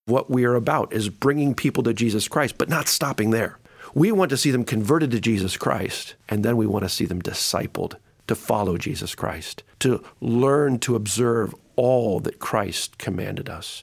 What we are about is bringing people to Jesus Christ, but not stopping there. We want to see them converted to Jesus Christ, and then we want to see them discipled to follow Jesus Christ, to learn to observe all that Christ commanded us.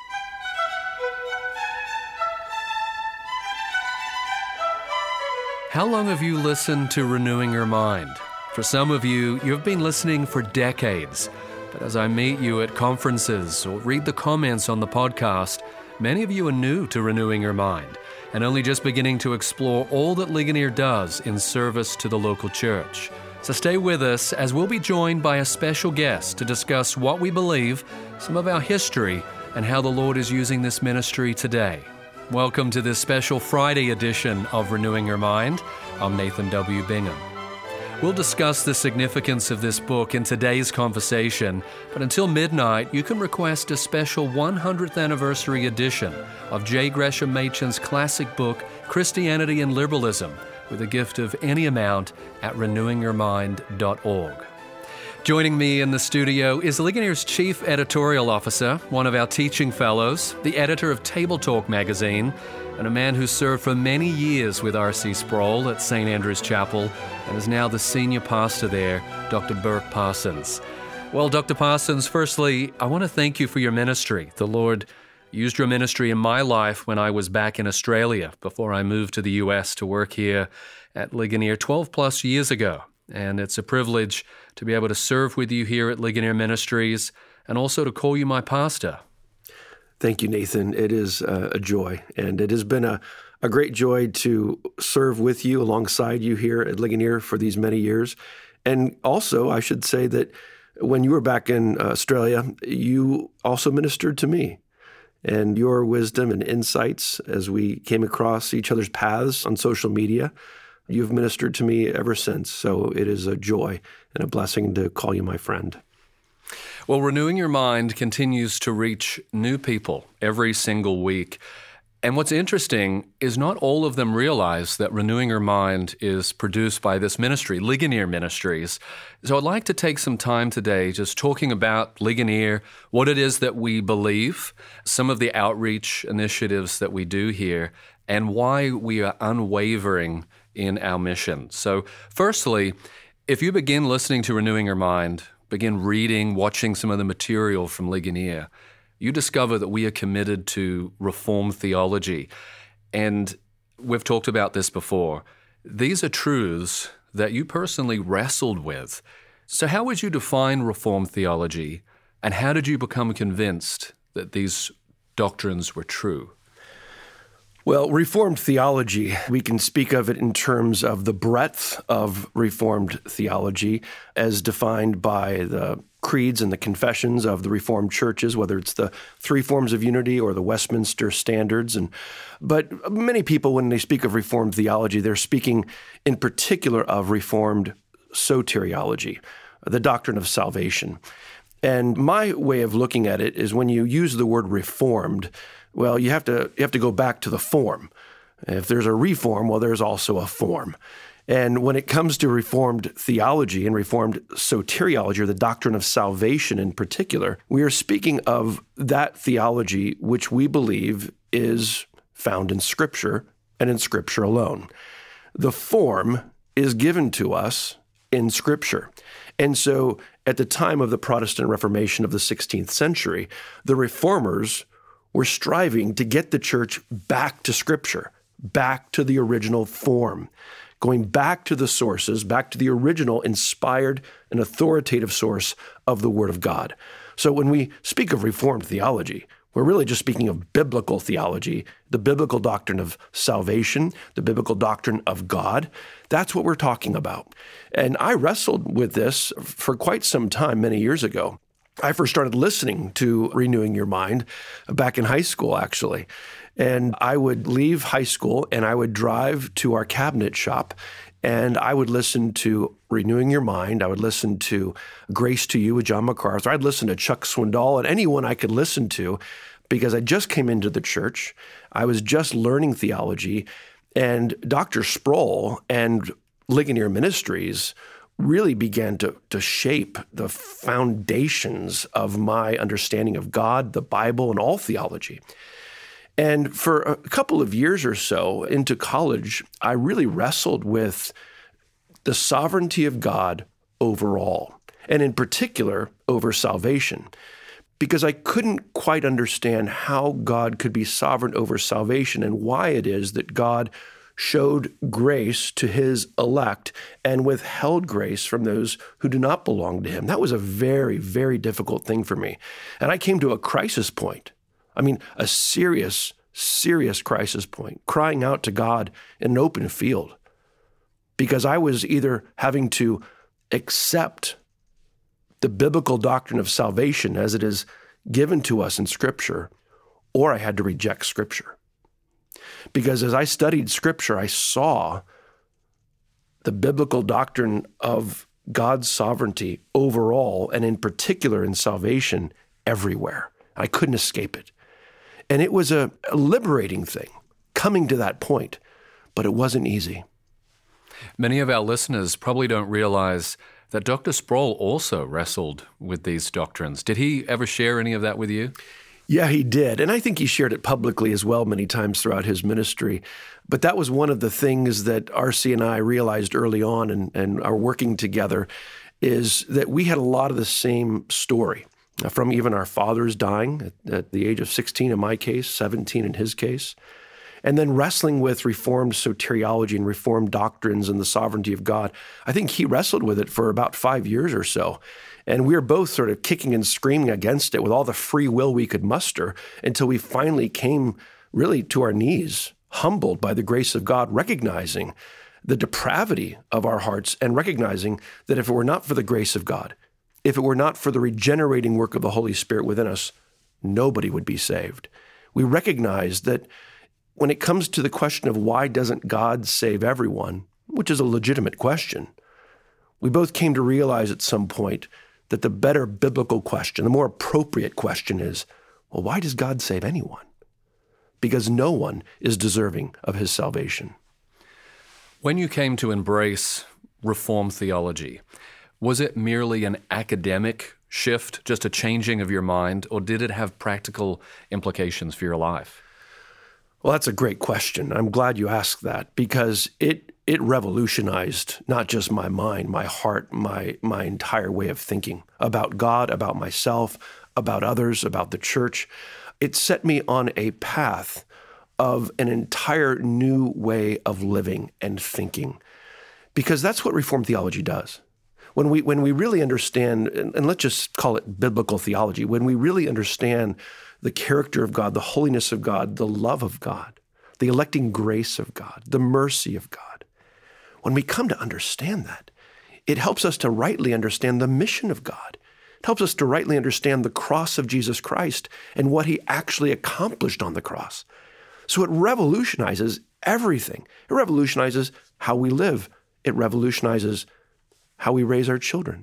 How long have you listened to Renewing Your Mind? For some of you, you've been listening for decades. But as I meet you at conferences or read the comments on the podcast, many of you are new to Renewing Your Mind and only just beginning to explore all that Ligonier does in service to the local church. So stay with us as we'll be joined by a special guest to discuss what we believe, some of our history, and how the Lord is using this ministry today. Welcome to this special Friday edition of Renewing Your Mind. I'm Nathan W. Bingham. We'll discuss the significance of this book in today's conversation, but until midnight, you can request a special 100th anniversary edition of J. Gresham Machen's classic book, Christianity and Liberalism, with a gift of any amount at renewingyourmind.org. Joining me in the studio is Ligonier's Chief Editorial Officer, one of our teaching fellows, the editor of Table Talk magazine, and a man who served for many years with R.C. Sproul at St. Andrew's Chapel and is now the senior pastor there, Dr. Burk Parsons. Well, Dr. Parsons, firstly, I want to thank you for your ministry. The Lord used your ministry in my life when I was back in Australia before I moved to the U.S. to work here at Ligonier 12 plus years ago. And it's a privilege to be able to serve with you here at Ligonier Ministries and also to call you my pastor. Thank you, Nathan. It is a joy, and it has been a great joy to serve with you alongside you here at Ligonier for these many years. And also, I should say that when you were back in Australia, you also ministered to me. And your wisdom and insights as we came across each other's paths on social media, you've ministered to me ever since. So it is a joy and a blessing to call you my friend. Well, Renewing Your Mind continues to reach new people every single week. And what's interesting is not all of them realize that Renewing Your Mind is produced by this ministry, Ligonier Ministries. So I'd like to take some time today just talking about Ligonier, what it is that we believe, some of the outreach initiatives that we do here, and why we are unwavering in our mission. So firstly, if you begin listening to Renewing Your Mind, begin reading, watching some of the material from Ligonier, you discover that we are committed to Reformed theology. And we've talked about this before. These are truths that you personally wrestled with. So how would you define Reformed theology, and how did you become convinced that these doctrines were true? Well, Reformed theology, we can speak of it in terms of the breadth of Reformed theology as defined by the creeds and the confessions of the Reformed churches, whether it's the three forms of unity or the Westminster Standards. But many people, when they speak of Reformed theology, they're speaking in particular of Reformed soteriology, the doctrine of salvation. And my way of looking at it is when you use the word reformed, well, you have to go back to the form. If there's a reform, well, there's also a form. And when it comes to Reformed theology and Reformed soteriology, or the doctrine of salvation in particular, we are speaking of that theology which we believe is found in Scripture and in Scripture alone. The form is given to us in Scripture. And so at the time of the Protestant Reformation of the 16th century, the Reformers were striving to get the church back to Scripture, back to the original form, going back to the sources, back to the original inspired and authoritative source of the Word of God. So when we speak of Reformed theology, we're really just speaking of biblical theology, the biblical doctrine of salvation, the biblical doctrine of God. That's what we're talking about. And I wrestled with this for quite some time, many years ago. I first started listening to Renewing Your Mind back in high school, actually. And I would leave high school and I would drive to our cabinet shop and I would listen to Renewing Your Mind. I would listen to Grace to You with John MacArthur. I'd listen to Chuck Swindoll and anyone I could listen to because I just came into the church. I was just learning theology. And Dr. Sproul and Ligonier Ministries really began to shape the foundations of my understanding of God, the Bible, and all theology. And for a couple of years or so into college, I really wrestled with the sovereignty of God overall, and in particular over salvation, because I couldn't quite understand how God could be sovereign over salvation and why it is that God showed grace to his elect and withheld grace from those who do not belong to him. That was a very, very difficult thing for me. And I came to a crisis point. I mean, a serious, serious crisis point, crying out to God in an open field, because I was either having to accept the biblical doctrine of salvation as it is given to us in Scripture, or I had to reject Scripture. Because as I studied Scripture, I saw the biblical doctrine of God's sovereignty overall, and in particular in salvation, everywhere. I couldn't escape it. And it was a liberating thing, coming to that point, but it wasn't easy. Many of our listeners probably don't realize that Dr. Sproul also wrestled with these doctrines. Did he ever share any of that with you? Yeah, he did. And I think he shared it publicly as well many times throughout his ministry. But that was one of the things that R.C. and I realized early on and are working together, is that we had a lot of the same story, from even our fathers dying at the age of 16 in my case, 17 in his case, and then wrestling with Reformed soteriology and Reformed doctrines and the sovereignty of God. I think he wrestled with it for about 5 years or so. And we were both sort of kicking and screaming against it with all the free will we could muster until we finally came really to our knees, humbled by the grace of God, recognizing the depravity of our hearts and recognizing that if it were not for the grace of God, if it were not for the regenerating work of the Holy Spirit within us, nobody would be saved. We recognize that when it comes to the question of why doesn't God save everyone, which is a legitimate question, we both came to realize at some point that the better biblical question, the more appropriate question is, well, why does God save anyone? Because no one is deserving of his salvation. When you came to embrace Reformed theology, was it merely an academic shift, just a changing of your mind, or did it have practical implications for your life? Well, that's a great question. I'm glad you asked that, because it revolutionized not just my mind, my heart, my entire way of thinking about God, about myself, about others, about the church. It set me on a path of an entire new way of living and thinking, because that's what Reformed theology does. When we really understand, and let's just call it biblical theology, when we really understand the character of God, the holiness of God, the love of God, the electing grace of God, the mercy of God, when we come to understand that, it helps us to rightly understand the mission of God. It helps us to rightly understand the cross of Jesus Christ and what he actually accomplished on the cross. So it revolutionizes everything. It revolutionizes how we live. It revolutionizes how we raise our children.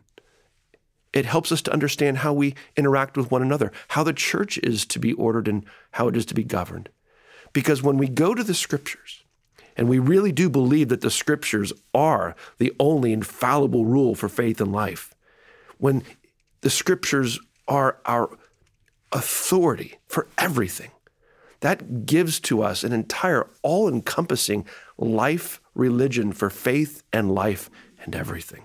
It helps us to understand how we interact with one another, how the church is to be ordered and how it is to be governed. Because when we go to the Scriptures, and we really do believe that the Scriptures are the only infallible rule for faith and life, when the Scriptures are our authority for everything, that gives to us an entire all-encompassing life religion for faith and life and everything.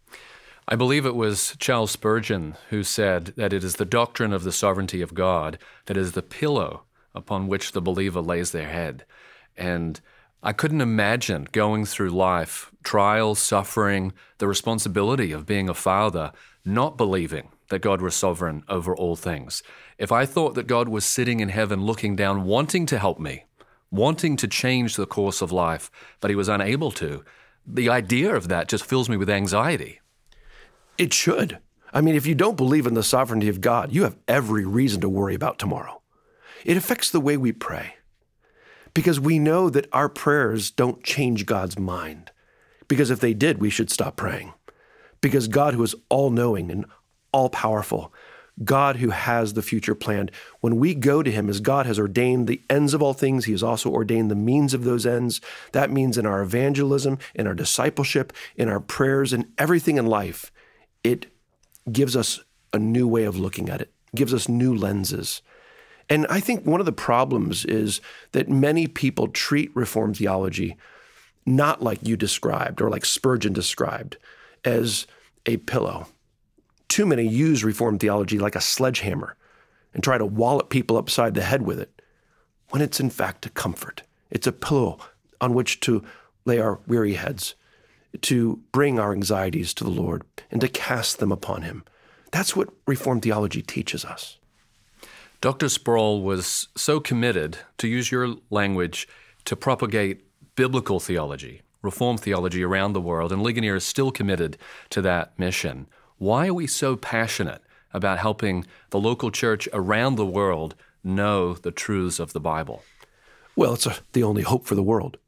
I believe it was Charles Spurgeon who said that it is the doctrine of the sovereignty of God that is the pillow upon which the believer lays their head. And I couldn't imagine going through life, trials, suffering, the responsibility of being a father, not believing that God was sovereign over all things. If I thought that God was sitting in heaven looking down, wanting to help me, wanting to change the course of life, but he was unable to, the idea of that just fills me with anxiety. It should. I mean, if you don't believe in the sovereignty of God, you have every reason to worry about tomorrow. It affects the way we pray, because we know that our prayers don't change God's mind. Because if they did, we should stop praying. Because God, who is all-knowing and all-powerful, God who has the future planned, when we go to him, as God has ordained the ends of all things, he has also ordained the means of those ends. That means in our evangelism, in our discipleship, in our prayers, in everything in life, it gives us a new way of looking at it, gives us new lenses. And I think one of the problems is that many people treat Reformed theology not like you described or like Spurgeon described, as a pillow. Too many use Reformed theology like a sledgehammer and try to wallop people upside the head with it, when it's in fact a comfort. It's a pillow on which to lay our weary heads, to bring our anxieties to the Lord and to cast them upon him. That's what Reformed theology teaches us. Dr. Sproul was so committed, to use your language, to propagate biblical theology, Reformed theology around the world, and Ligonier is still committed to that mission. Why are we so passionate about helping the local church around the world know the truths of the Bible? Well, it's the only hope for the world.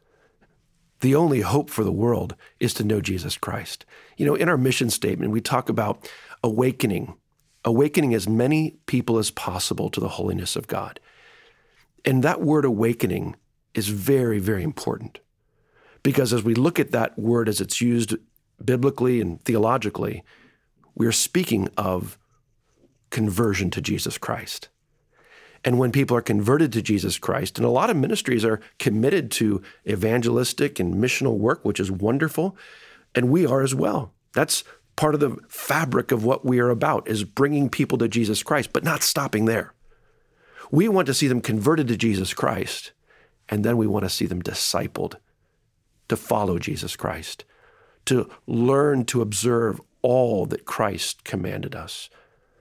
The only hope for the world is to know Jesus Christ. You know, in our mission statement, we talk about awakening as many people as possible to the holiness of God. And that word awakening is very, very important, because as we look at that word as it's used biblically and theologically, we are speaking of conversion to Jesus Christ. And when people are converted to Jesus Christ, and a lot of ministries are committed to evangelistic and missional work, which is wonderful, and we are as well. That's part of the fabric of what we are about, is bringing people to Jesus Christ, but not stopping there. We want to see them converted to Jesus Christ, and then we want to see them discipled to follow Jesus Christ, to learn to observe all that Christ commanded us.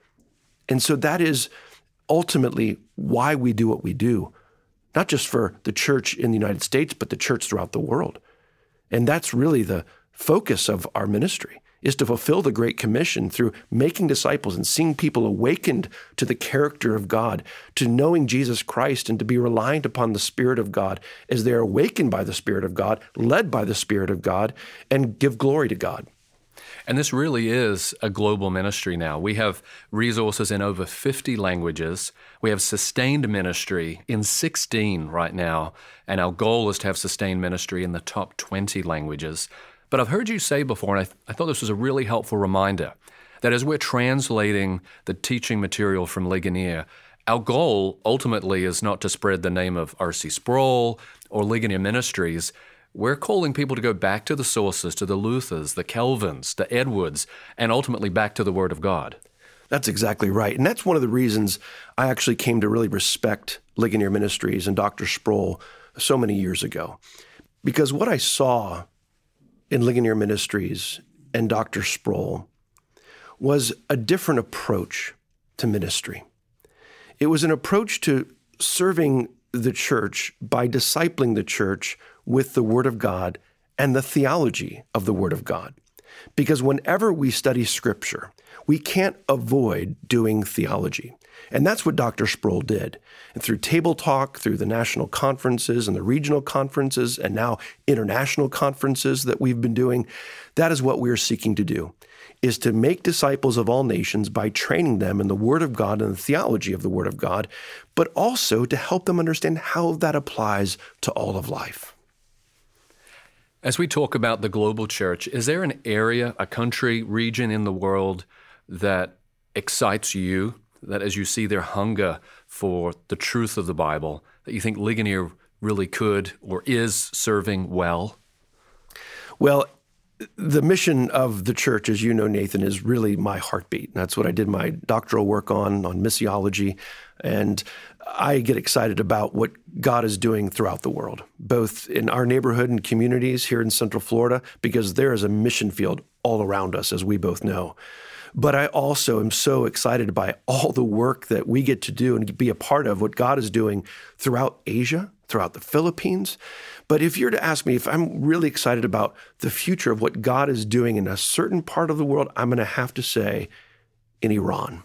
And so that is ultimately why we do what we do, not just for the church in the United States, but the church throughout the world. And that's really the focus of our ministry, is to fulfill the Great Commission through making disciples and seeing people awakened to the character of God, to knowing Jesus Christ, and to be reliant upon the Spirit of God as they are awakened by the Spirit of God, led by the Spirit of God, and give glory to God. And this really is a global ministry now. We have resources in over 50 languages. We have sustained ministry in 16 right now, and our goal is to have sustained ministry in the top 20 languages. But I've heard you say before, and I thought this was a really helpful reminder, that as we're translating the teaching material from Ligonier, our goal ultimately is not to spread the name of R.C. Sproul or Ligonier Ministries. We're calling people to go back to the sources, to the Luthers, the Calvins, the Edwards, and ultimately back to the Word of God. That's exactly right. And that's one of the reasons I actually came to really respect Ligonier Ministries and Dr. Sproul so many years ago. Because what I saw in Ligonier Ministries and Dr. Sproul was a different approach to ministry. It was an approach to serving the church by discipling the church with the Word of God and the theology of the Word of God. Because whenever we study Scripture, we can't avoid doing theology. And that's what Dr. Sproul did. And through Table Talk, through the national conferences and the regional conferences, and now international conferences that we've been doing, that is what we are seeking to do, is to make disciples of all nations by training them in the Word of God and the theology of the Word of God, but also to help them understand how that applies to all of life. As we talk about the global church, is there an area, a country, region in the world that excites you, that as you see their hunger for the truth of the Bible, that you think Ligonier really could or is serving well? Well, the mission of the church, as you know, Nathan, is really my heartbeat. That's what I did my doctoral work on missiology. And I get excited about what God is doing throughout the world, both in our neighborhood and communities here in Central Florida, because there is a mission field all around us, as we both know. But I also am so excited by all the work that we get to do and be a part of what God is doing throughout Asia, throughout the Philippines. But if you're to ask me if I'm really excited about the future of what God is doing in a certain part of the world, I'm going to have to say in Iran.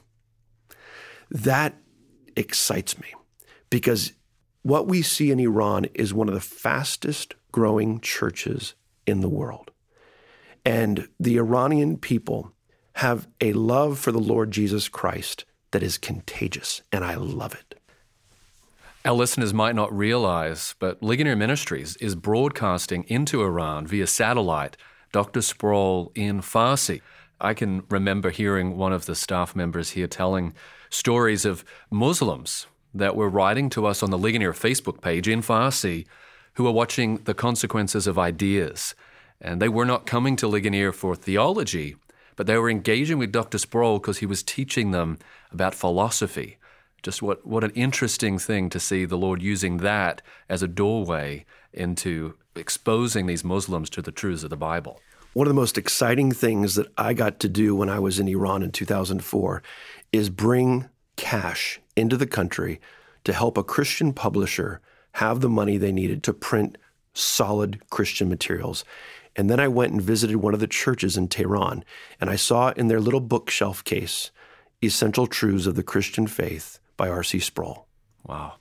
That excites me, because what we see in Iran is one of the fastest growing churches in the world. And the Iranian people have a love for the Lord Jesus Christ that is contagious, and I love it. Our listeners might not realize, but Ligonier Ministries is broadcasting into Iran via satellite Dr. Sproul in Farsi. I can remember hearing one of the staff members here telling stories of Muslims that were writing to us on the Ligonier Facebook page in Farsi who were watching The Consequences of Ideas. And they were not coming to Ligonier for theology, but they were engaging with Dr. Sproul because he was teaching them about philosophy. Just what an interesting thing to see the Lord using that as a doorway into exposing these Muslims to the truths of the Bible. One of the most exciting things that I got to do when I was in Iran in 2004 is bring cash into the country to help a Christian publisher have the money they needed to print solid Christian materials. And then I went and visited one of the churches in Tehran, and I saw in their little bookshelf case, Essential Truths of the Christian Faith by R.C. Sproul. Wow.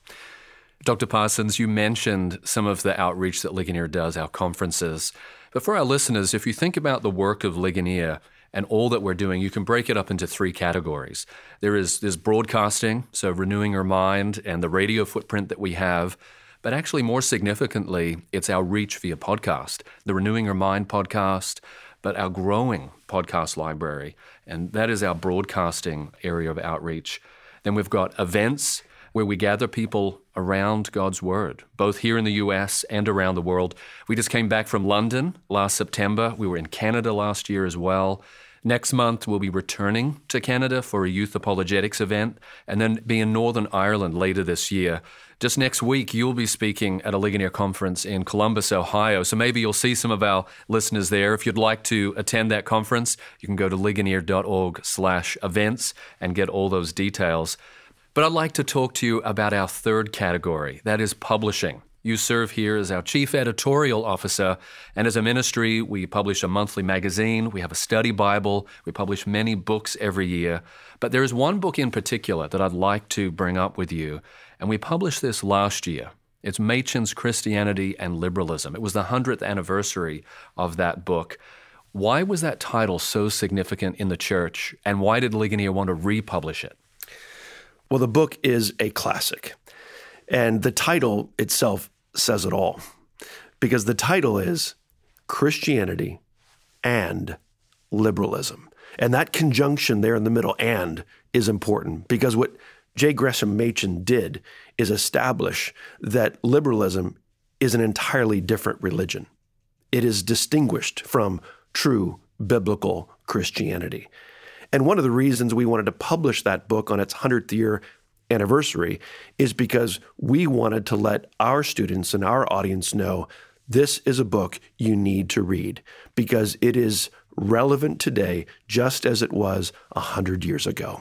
Dr. Parsons, you mentioned some of the outreach that Ligonier does, our conferences. But for our listeners, if you think about the work of Ligonier and all that we're doing, you can break it up into three categories. There's broadcasting, so renewing your mind and the radio footprint that we have. But actually, more significantly, it's our reach via podcast, the Renewing Your Mind podcast, but our growing podcast library. And that is our broadcasting area of outreach. Then we've got events where we gather people around God's Word, both here in the U.S. and around the world. We just came back from London last September. We were in Canada last year as well. Next month, we'll be returning to Canada for a youth apologetics event, and then be in Northern Ireland later this year. Just next week, you'll be speaking at a Ligonier conference in Columbus, Ohio. So maybe you'll see some of our listeners there. If you'd like to attend that conference, you can go to ligonier.org/events and get all those details. But I'd like to talk to you about our third category, that is publishing. You serve here as our chief editorial officer, and as a ministry, we publish a monthly magazine, we have a study Bible, we publish many books every year. But there is one book in particular that I'd like to bring up with you, and we published this last year. It's Machen's Christianity and Liberalism. It was the 100th anniversary of that book. Why was that title so significant in the church, and why did Ligonier want to republish it? Well, the book is a classic, and the title itself says it all, because the title is Christianity and Liberalism. And that conjunction there in the middle, and, is important, because what J. Gresham Machen did is establish that liberalism is an entirely different religion. It is distinguished from true biblical Christianity. And one of the reasons we wanted to publish that book on its 100th year anniversary is because we wanted to let our students and our audience know this is a book you need to read, because it is relevant today just as it was 100 years ago.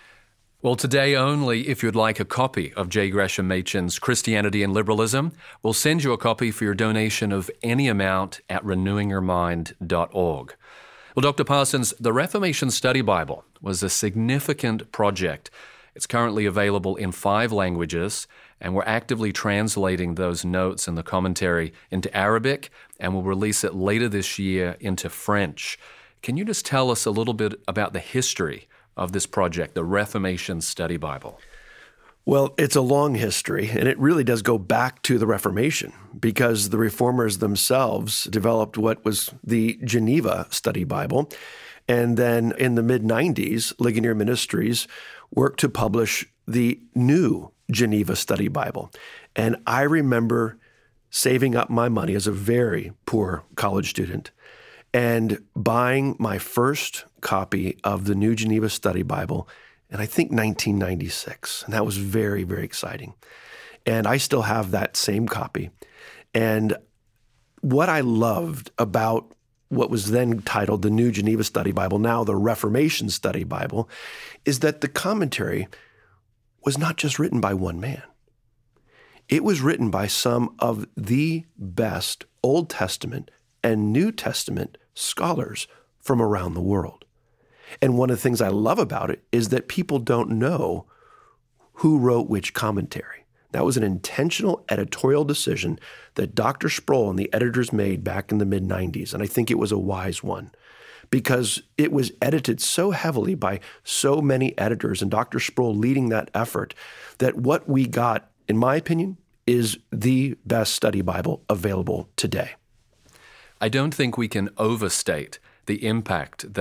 Well, today only, if you'd like a copy of J. Gresham Machen's Christianity and Liberalism, we'll send you a copy for your donation of any amount at renewingyourmind.org. Well, Dr. Parsons, the Reformation Study Bible was a significant project. It's currently available in 5 languages, and we're actively translating those notes and the commentary into Arabic, and we'll release it later this year into French. Can you just tell us a little bit about the history of this project, the Reformation Study Bible? Well, it's a long history, and it really does go back to the Reformation, because the Reformers themselves developed what was the Geneva Study Bible. And then in the mid-90s, Ligonier Ministries worked to publish the new Geneva Study Bible. And I remember saving up my money as a very poor college student and buying my first copy of the new Geneva Study Bible in, I think, 1996. And that was very, very exciting. And I still have that same copy. And what I loved about what was then titled the New Geneva Study Bible, now the Reformation Study Bible, is that the commentary was not just written by one man. It was written by some of the best Old Testament and New Testament scholars from around the world. And one of the things I love about it is that people don't know who wrote which commentary. That was an intentional editorial decision that Dr. Sproul and the editors made back in the mid-90s, and I think it was a wise one, because it was edited so heavily by so many editors, and Dr. Sproul leading that effort, that what we got, in my opinion, is the best study Bible available today. I don't think we can overstate the impact that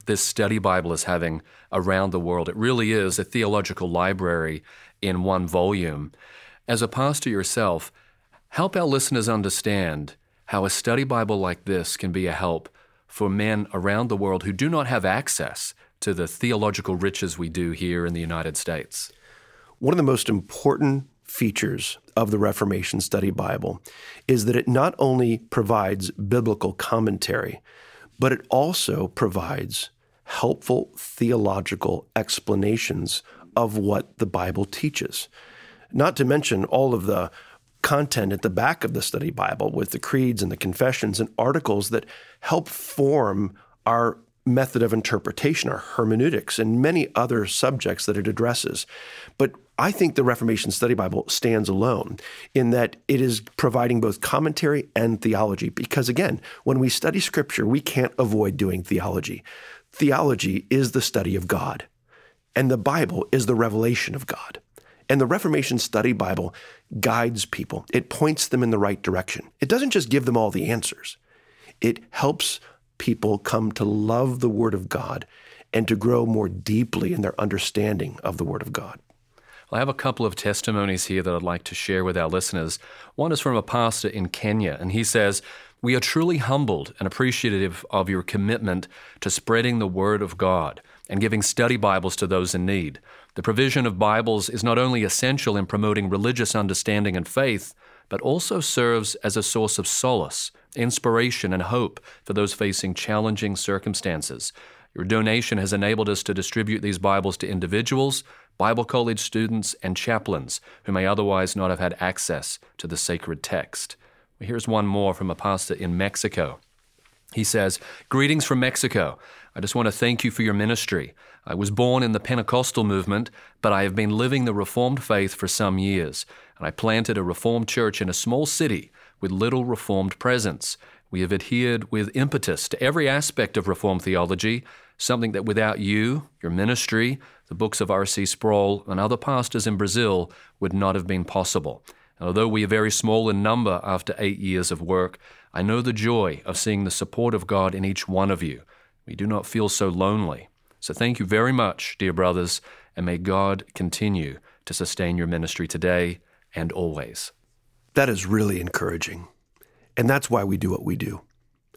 this study Bible is having around the world. It really is a theological library in one volume. As a pastor yourself, help our listeners understand how a study Bible like this can be a help for men around the world who do not have access to the theological riches we do here in the United States. One of the most important features of the Reformation Study Bible is that it not only provides biblical commentary, but it also provides helpful theological explanations of what the Bible teaches. Not to mention all of the content at the back of the study Bible with the creeds and the confessions and articles that help form our method of interpretation, our hermeneutics, and many other subjects that it addresses. But I think the Reformation Study Bible stands alone in that it is providing both commentary and theology. Because again, when we study Scripture, we can't avoid doing theology. Theology is the study of God, and the Bible is the revelation of God. And the Reformation Study Bible guides people. It points them in the right direction. It doesn't just give them all the answers. It helps people come to love the Word of God and to grow more deeply in their understanding of the Word of God. Well, I have a couple of testimonies here that I'd like to share with our listeners. One is from a pastor in Kenya, and he says, "We are truly humbled and appreciative of your commitment to spreading the Word of God and giving study Bibles to those in need. The provision of Bibles is not only essential in promoting religious understanding and faith, but also serves as a source of solace, inspiration, and hope for those facing challenging circumstances. Your donation has enabled us to distribute these Bibles to individuals, Bible college students, and chaplains who may otherwise not have had access to the sacred text." Here's one more from a pastor in Mexico. He says, "Greetings from Mexico. I just want to thank you for your ministry. I was born in the Pentecostal movement, but I have been living the Reformed faith for some years, and I planted a Reformed church in a small city with little Reformed presence. We have adhered with impetus to every aspect of Reformed theology, something that without you, your ministry, the books of R.C. Sproul, and other pastors in Brazil would not have been possible. And although we are very small in number after 8 years of work, I know the joy of seeing the support of God in each one of you. We do not feel so lonely. So thank you very much, dear brothers, and may God continue to sustain your ministry today and always." That is really encouraging. And that's why we do what we do.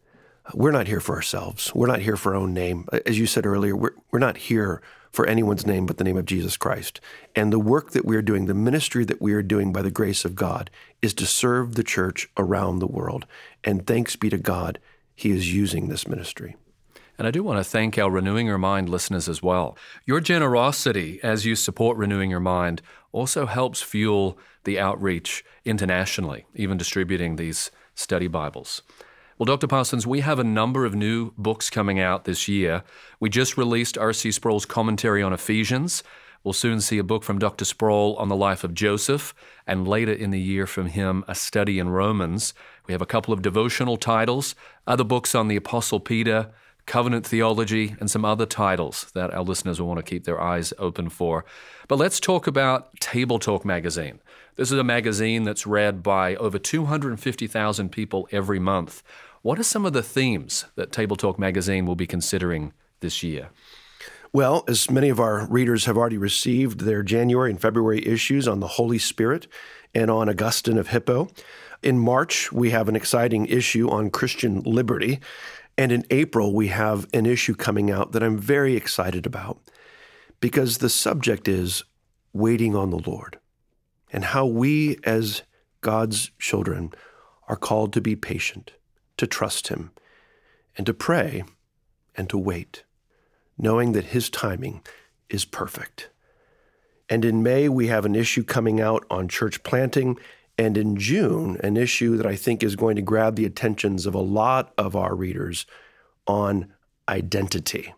We're not here for ourselves. We're not here for our own name. As you said earlier, we're not here for anyone's name but the name of Jesus Christ. And the work that we're doing, the ministry that we are doing by the grace of God, is to serve the church around the world. And thanks be to God, He is using this ministry. And I do want to thank our Renewing Your Mind listeners as well. Your generosity as you support Renewing Your Mind also helps fuel the outreach internationally, even distributing these study Bibles. Well, Dr. Parsons, we have a number of new books coming out this year. We just released R.C. Sproul's commentary on Ephesians. We'll soon see a book from Dr. Sproul on the life of Joseph, and later in the year from him, a study in Romans. We have a couple of devotional titles, other books on the Apostle Peter, covenant theology, and some other titles that our listeners will want to keep their eyes open for. But let's talk about Table Talk magazine. This is a magazine that's read by over 250,000 people every month. What are some of the themes that Table Talk magazine will be considering this year? Well, as many of our readers have already received their January and February issues on the Holy Spirit and on Augustine of Hippo. In March, we have an exciting issue on Christian liberty. And in April, we have an issue coming out that I'm very excited about because the subject is waiting on the Lord and how we as God's children are called to be patient, to trust Him, and to pray and to wait, knowing that His timing is perfect. And in May, we have an issue coming out on church planting, and in June, an issue that I think is going to grab the attentions of a lot of our readers on identity.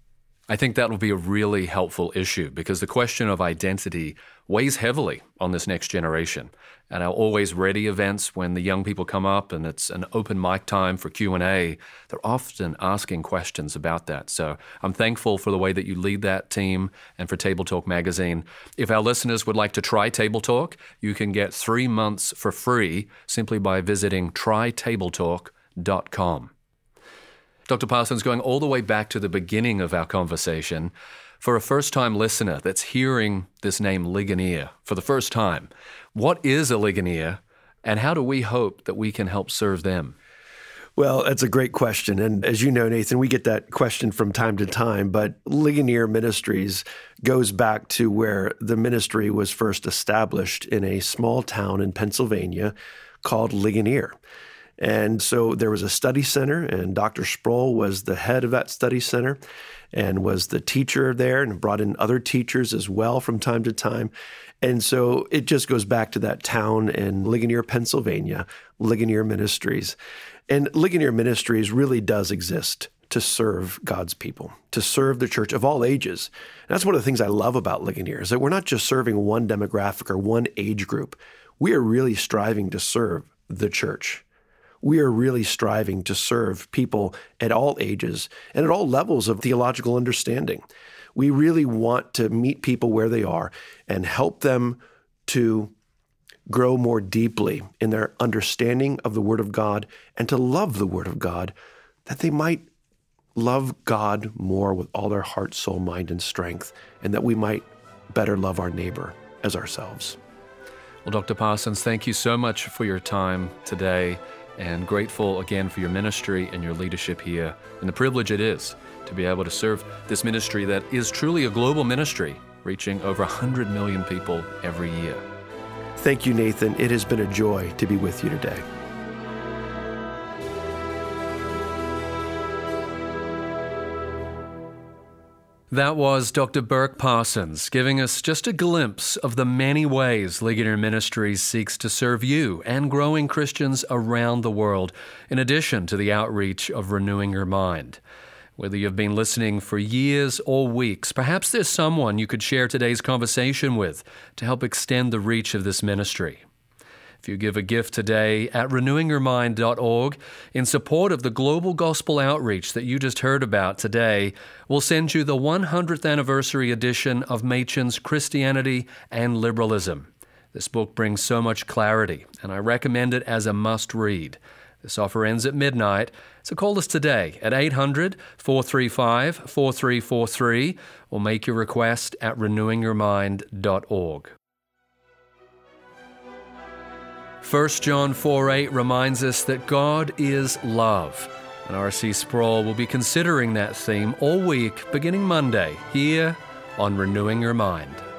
I think that will be a really helpful issue because the question of identity weighs heavily on this next generation. And our Always Ready events, when the young people come up and it's an open mic time for Q&A, they're often asking questions about that. So I'm thankful for the way that you lead that team and for Table Talk magazine. If our listeners would like to try Table Talk, you can get 3 months for free simply by visiting trytabletalk.com. Dr. Parsons, going all the way back to the beginning of our conversation, for a first-time listener that's hearing this name Ligonier for the first time, what is a Ligonier, and how do we hope that we can help serve them? Well, that's a great question. And as you know, Nathan, we get that question from time to time. But Ligonier Ministries goes back to where the ministry was first established in a small town in Pennsylvania called Ligonier. And so there was a study center, and Dr. Sproul was the head of that study center and was the teacher there and brought in other teachers as well from time to time. And so it just goes back to that town in Ligonier, Pennsylvania, Ligonier Ministries. And Ligonier Ministries really does exist to serve God's people, to serve the church of all ages. And that's one of the things I love about Ligonier is that we're not just serving one demographic or one age group. We are really striving to serve the church. We are really striving to serve people at all ages and at all levels of theological understanding. We really want to meet people where they are and help them to grow more deeply in their understanding of the Word of God and to love the Word of God, that they might love God more with all their heart, soul, mind, and strength, and that we might better love our neighbor as ourselves. Well, Dr. Parsons, thank you so much for your time today, and grateful again for your ministry and your leadership here, and the privilege it is to be able to serve this ministry that is truly a global ministry, reaching over 100 million people every year. Thank you, Nathan. It has been a joy to be with you today. That was Dr. Burk Parsons giving us just a glimpse of the many ways Ligonier Ministries seeks to serve you and growing Christians around the world, in addition to the outreach of Renewing Your Mind. Whether you've been listening for years or weeks, perhaps there's someone you could share today's conversation with to help extend the reach of this ministry. If you give a gift today at renewingyourmind.org in support of the global gospel outreach that you just heard about today, we'll send you the 100th anniversary edition of Machen's Christianity and Liberalism. This book brings so much clarity, and I recommend it as a must-read. This offer ends at midnight, so call us today at 800-435-4343 or make your request at renewingyourmind.org. 1 John 4:8 reminds us that God is love, and R.C. Sproul will be considering that theme all week beginning Monday here on Renewing Your Mind.